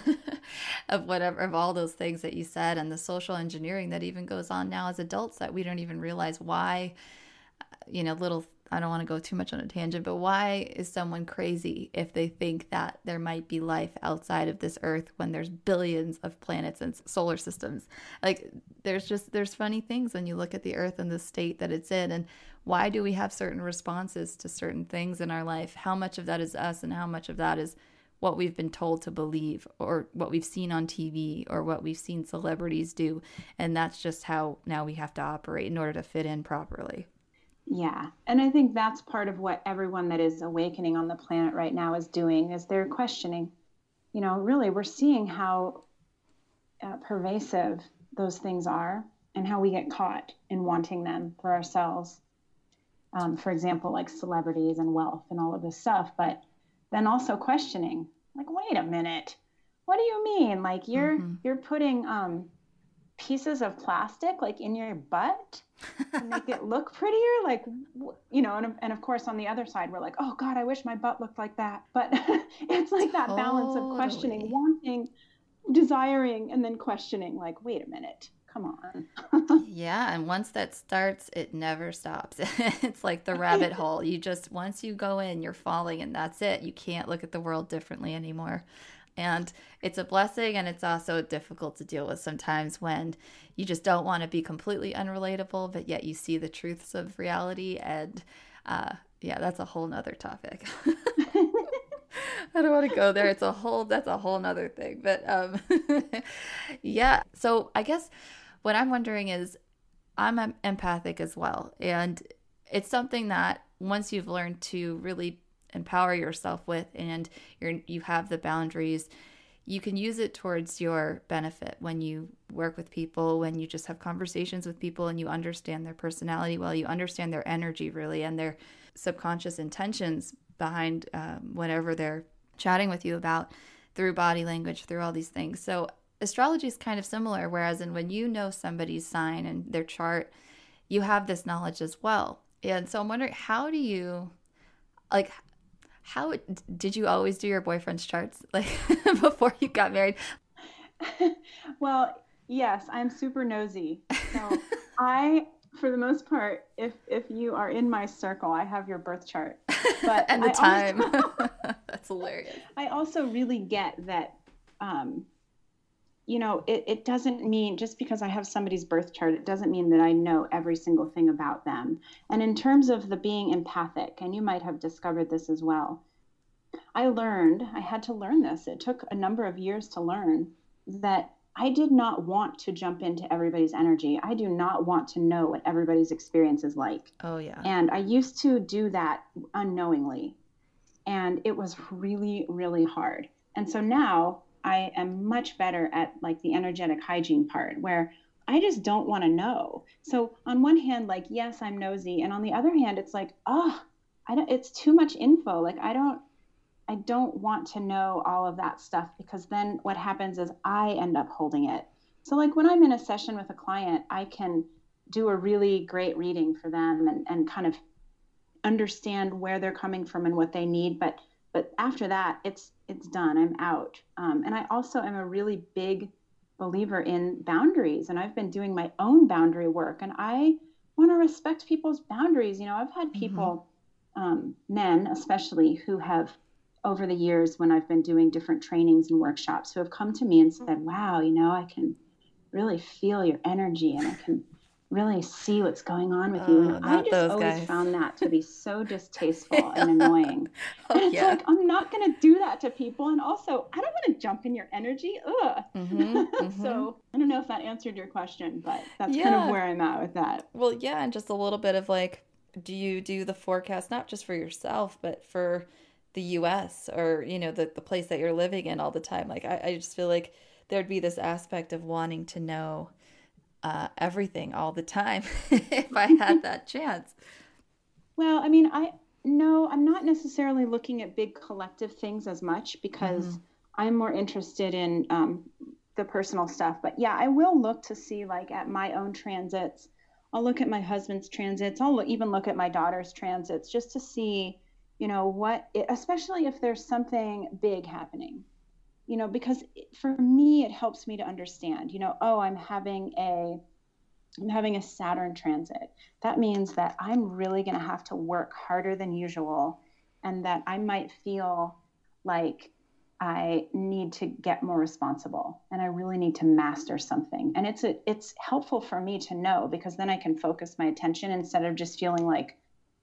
of whatever, of all those things that you said, and the social engineering that even goes on now as adults, that we don't even realize why, you know, little, I don't want to go too much on a tangent, but why is someone crazy if they think that there might be life outside of this earth when there's billions of planets and solar systems? Like, there's just, there's funny things when you look at the earth and the state that it's in, and why do we have certain responses to certain things in our life? How much of that is us, and how much of that is what we've been told to believe, or what we've seen on T V, or what we've seen celebrities do? And that's just how now we have to operate in order to fit in properly. Yeah. And I think that's part of what everyone that is awakening on the planet right now is doing, is they're questioning. You know, really, we're seeing how uh, pervasive those things are, and how we get caught in wanting them for ourselves. um, for example, like celebrities and wealth and all of this stuff, but then also questioning, like, wait a minute, what do you mean? Like you're Mm-hmm. you're putting um, pieces of plastic like in your butt to make it look prettier, like, you know, and, and of course on the other side we're like, oh God, I wish my butt looked like that. But it's like that balance of questioning, Totally. wanting, desiring, and then questioning, like, wait a minute, come on. Yeah, and once that starts, it never stops. It's like the rabbit hole. You just, once you go in, you're falling, and that's it. You can't look at the world differently anymore. And it's a blessing, and it's also difficult to deal with sometimes when you just don't want to be completely unrelatable, but yet you see the truths of reality. And uh, yeah, that's a whole nother topic. I don't want to go there. It's a whole, that's a whole nother thing. But um, yeah, so I guess what I'm wondering is I'm em- empathic as well. And it's something that once you've learned to really empower yourself with and you're, you have the boundaries, you can use it towards your benefit when you work with people, when you just have conversations with people and you understand their personality well, you understand their energy really and their subconscious intentions behind um, whatever they're chatting with you about through body language, through all these things. So astrology is kind of similar, whereas in when you know somebody's sign and their chart, you have this knowledge as well. And so I'm wondering, how do you, like, how did you always do your boyfriend's charts, like, before you got married? Well, yes, I'm super nosy. So I, for the most part, if if you are in my circle, I have your birth chart. But and the I time. Also, That's hilarious. I also really get that, um, you know, it, it doesn't mean just because I have somebody's birth chart, it doesn't mean that I know every single thing about them. And in terms of the being empathic, and you might have discovered this as well, I learned, I had to learn this. It took a number of years to learn that I did not want to jump into everybody's energy. I do not want to know what everybody's experience is like. Oh, yeah. And I used to do that unknowingly. And it was really, really hard. And so now I am much better at like the energetic hygiene part where I just don't want to know. So on one hand, like, yes, I'm nosy. And on the other hand, it's like, oh, I don't, it's too much info. Like, I don't, I don't want to know all of that stuff because then what happens is I end up holding it. So like when I'm in a session with a client, I can do a really great reading for them and, and kind of understand where they're coming from and what they need. But but after that, it's it's done. I'm out. Um, and I also am a really big believer in boundaries. And I've been doing my own boundary work. And I want to respect people's boundaries. You know, I've had people, mm-hmm. um, men especially, who have over the years when I've been doing different trainings and workshops who have come to me and said, wow, you know, I can really feel your energy and I can really see what's going on with you. Oh, and I just always guys. found that to be so distasteful and annoying. Oh, and it's yeah. like, I'm not going to do that to people. And also, I don't want to jump in your energy. Ugh. Mm-hmm, mm-hmm. So I don't know if that answered your question, but that's yeah. kind of where I'm at with that. Well, yeah. And just a little bit of like, do you do the forecast, not just for yourself, but for the U S or, you know, the, the place that you're living in all the time? Like, I, I just feel like there'd be this aspect of wanting to know uh, everything all the time if I had that chance. Well, I mean, I no, I'm not necessarily looking at big collective things as much because mm-hmm. I'm more interested in um, the personal stuff. But yeah, I will look to see like at my own transits. I'll look at my husband's transits. I'll look, even look at my daughter's transits just to see, you know, what, it, especially if there's something big happening, you know, because for me, it helps me to understand, you know, oh, I'm having a, I'm having a Saturn transit. That means that I'm really going to have to work harder than usual and that I might feel like I need to get more responsible and I really need to master something. And it's a, it's helpful for me to know because then I can focus my attention instead of just feeling like,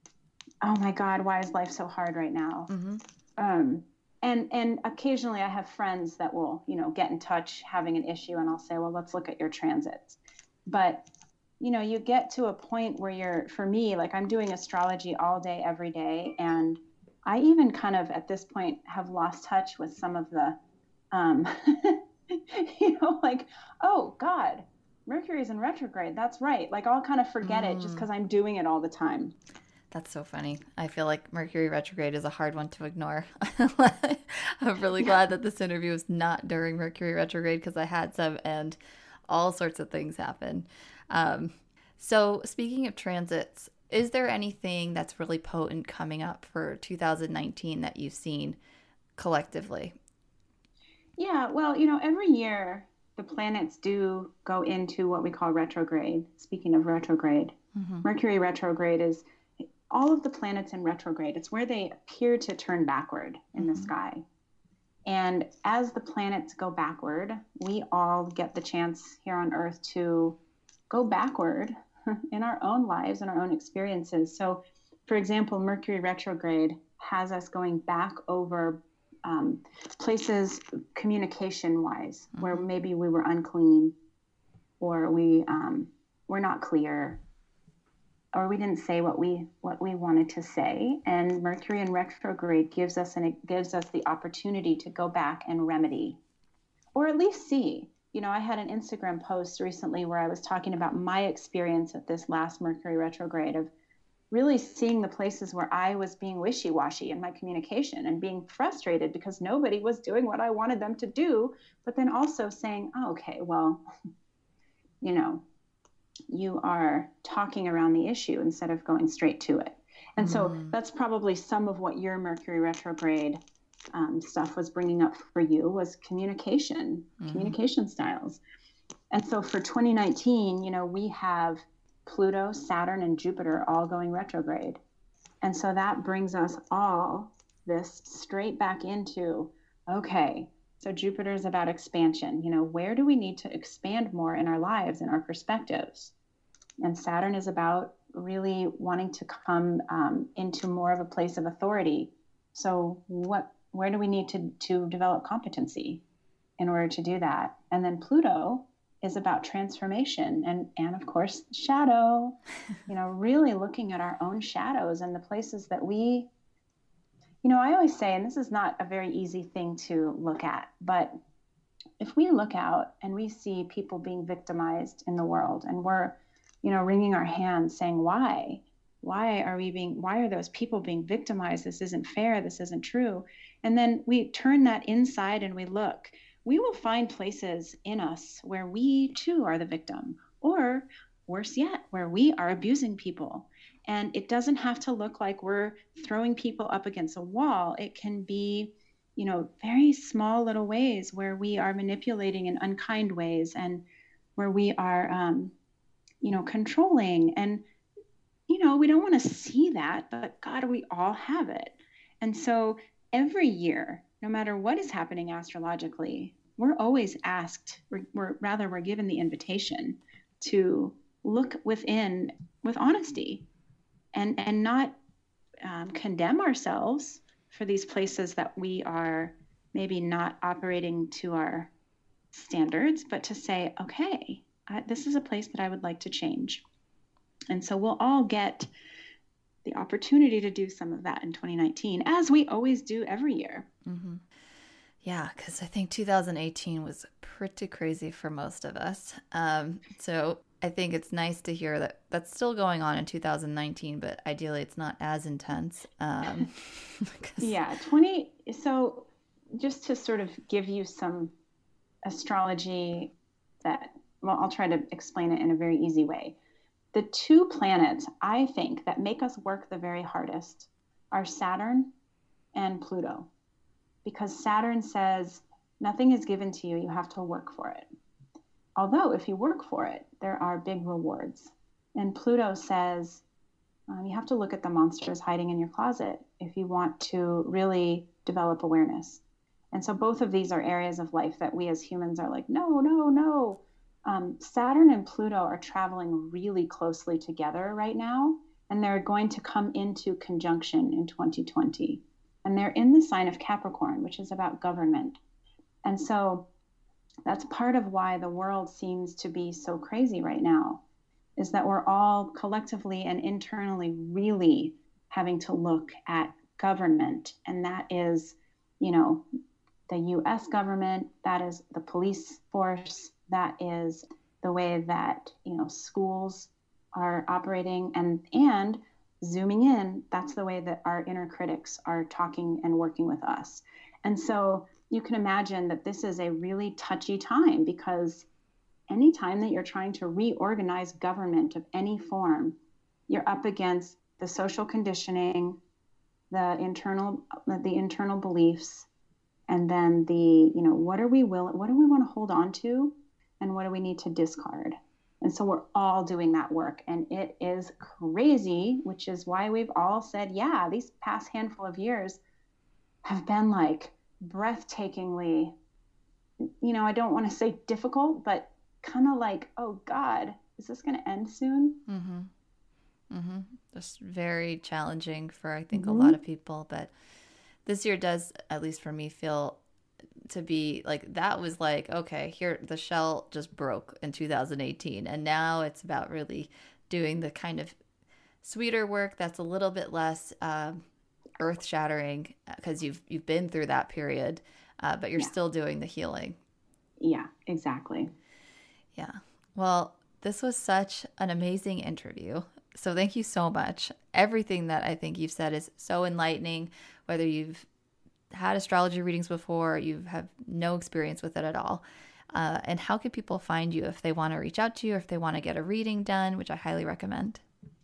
oh my God, why is life so hard right now? Mm-hmm. Um, and, and occasionally I have friends that will, you know, get in touch having an issue and I'll say, well, let's look at your transits. But, you know, you get to a point where you're, for me, like I'm doing astrology all day, every day. And I even kind of at this point have lost touch with some of the, um, you know, like, oh God, Mercury's in retrograde. That's right. Like I'll kind of forget mm. it just because I'm doing it all the time. That's so funny. I feel like Mercury retrograde is a hard one to ignore. I'm really glad that this interview was not during Mercury retrograde because I had some and all sorts of things happen. Um, so speaking of transits, is there anything that's really potent coming up for two thousand nineteen that you've seen collectively? Yeah, well, you know, every year the planets do go into what we call retrograde. Speaking of retrograde, mm-hmm. Mercury retrograde is all of the planets in retrograde. It's where they appear to turn backward in mm-hmm. the sky. And as the planets go backward, we all get the chance here on Earth to go backward in our own lives and our own experiences. So, for example, Mercury retrograde has us going back over um, places communication-wise mm-hmm. where maybe we were unclean or we um, were not clear or we didn't say what we what we wanted to say. And Mercury in retrograde gives us and it gives us the opportunity to go back and remedy or at least see. You know, I had an Instagram post recently where I was talking about my experience at this last Mercury retrograde of really seeing the places where I was being wishy-washy in my communication and being frustrated because nobody was doing what I wanted them to do, but then also saying, oh, okay, well, you know, you are talking around the issue instead of going straight to it. And mm. so that's probably some of what your Mercury retrograde um, stuff was bringing up for you was communication, mm. communication styles. And so for twenty nineteen, you know, we have Pluto, Saturn, and Jupiter all going retrograde. And so that brings us all this straight back into, okay, so Jupiter is about expansion. You know, where do we need to expand more in our lives and our perspectives? And Saturn is about really wanting to come um, into more of a place of authority. So what, where do we need to, to develop competency in order to do that? And then Pluto is about transformation and, and of course, shadow, you know, really looking at our own shadows and the places that we, you know, I always say, and this is not a very easy thing to look at, but if we look out and we see people being victimized in the world and we're, you know, wringing our hands saying, why? Why are we being, why are those people being victimized? This isn't fair. This isn't true. And then we turn that inside and we look, we will find places in us where we too are the victim, or worse yet, where we are abusing people. And it doesn't have to look like we're throwing people up against a wall. It can be, you know, very small little ways where we are manipulating in unkind ways and where we are, um, you know, controlling. And, you know, we don't want to see that, but God, we all have it. And so every year, no matter what is happening astrologically, we're always asked, we're, we're rather, we're given the invitation to look within with honesty and, and not um, condemn ourselves for these places that we are maybe not operating to our standards, but to say, okay, I, this is a place that I would like to change. And so we'll all get the opportunity to do some of that in twenty nineteen, as we always do every year. Mm-hmm. Yeah, because I think two thousand eighteen was pretty crazy for most of us. Um, so I think it's nice to hear that that's still going on in two thousand nineteen, but ideally it's not as intense. Um, yeah, twenty. So just to sort of give you some astrology that, well, I'll try to explain it in a very easy way. The two planets, I think, that make us work the very hardest are Saturn and Pluto. Because Saturn says, nothing is given to you, you have to work for it. Although, if you work for it, there are big rewards. And Pluto says, um, you have to look at the monsters hiding in your closet if you want to really develop awareness. And so both of these are areas of life that we as humans are like, no, no, no. Um, Saturn and Pluto are traveling really closely together right now, and they're going to come into conjunction in twenty twenty. And they're in the sign of Capricorn, which is about government. And so that's part of why the world seems to be so crazy right now, is that we're all collectively and internally really having to look at government. And that is, you know, the U S government, that is the police force, that is the way that, you know, schools are operating, and and zooming in, that's the way that our inner critics are talking and working with us. And so you can imagine that this is a really touchy time, because anytime that you're trying to reorganize government of any form, you're up against the social conditioning, the internal, the internal beliefs, and then the, you know, what are we will, what do we want to hold on to, and what do we need to discard? And so we're all doing that work, and it is crazy, which is why we've all said, yeah, these past handful of years have been like breathtakingly, you know, I don't want to say difficult, but kind of like, oh God, is this going to end soon? Mm-hmm. Mm-hmm. Just very challenging for, I think, Mm-hmm. a lot of people. But this year does, at least for me, feel to be like, that was like, okay, here, the shell just broke in two thousand eighteen. And now it's about really doing the kind of sweeter work that's a little bit less um, earth shattering, because you've, you've been through that period, uh, but you're Yeah. still doing the healing. Yeah, exactly. Yeah. Well, this was such an amazing interview. So thank you so much. Everything that I think you've said is so enlightening, whether you've had astrology readings before, you have no experience with it at all. Uh, and how can people find you if they want to reach out to you, or if they want to get a reading done, which I highly recommend?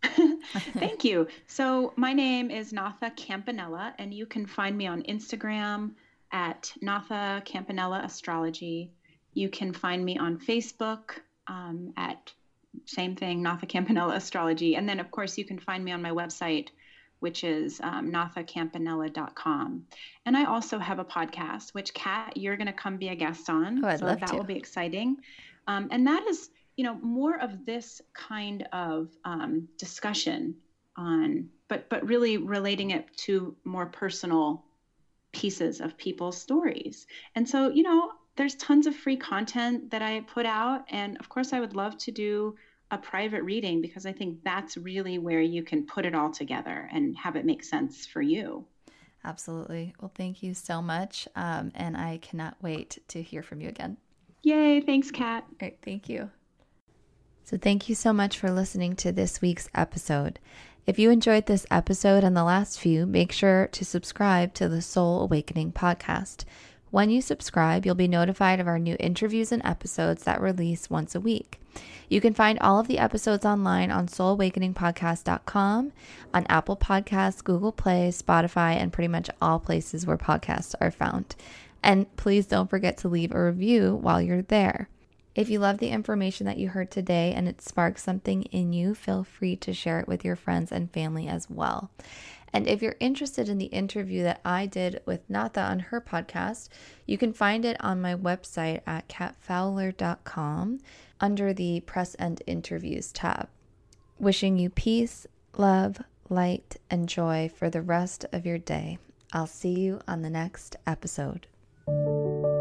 Thank you. So my name is Natha Campanella, and you can find me on Instagram at Natha Campanella Astrology. You can find me on Facebook um, at same thing, Natha Campanella Astrology. And then, of course, you can find me on my website, which is um, natha campanella dot com. And I also have a podcast, which, Kat, you're going to come be a guest on. Oh, I'd so love that to. will be exciting. Um, and that is, you know, more of this kind of um, discussion on, but but really relating it to more personal pieces of people's stories. And so, you know, there's tons of free content that I put out. And of course, I would love to do a private reading, because I think that's really where you can put it all together and have it make sense for you. Absolutely. Well, thank you so much. Um, and I cannot wait to hear from you again. Yay. Thanks, Kat. All right. Thank you. So thank you so much for listening to this week's episode. If you enjoyed this episode and the last few, make sure to subscribe to the Soul Awakening podcast. When you subscribe, you'll be notified of our new interviews and episodes that release once a week. You can find all of the episodes online on soul awakening podcast dot com, on Apple Podcasts, Google Play, Spotify, and pretty much all places where podcasts are found. And please don't forget to leave a review while you're there. If you love the information that you heard today and it sparks something in you, feel free to share it with your friends and family as well. And if you're interested in the interview that I did with Natha on her podcast, you can find it on my website at kat fowler dot com under the Press and Interviews tab. Wishing you peace, love, light, and joy for the rest of your day. I'll see you on the next episode.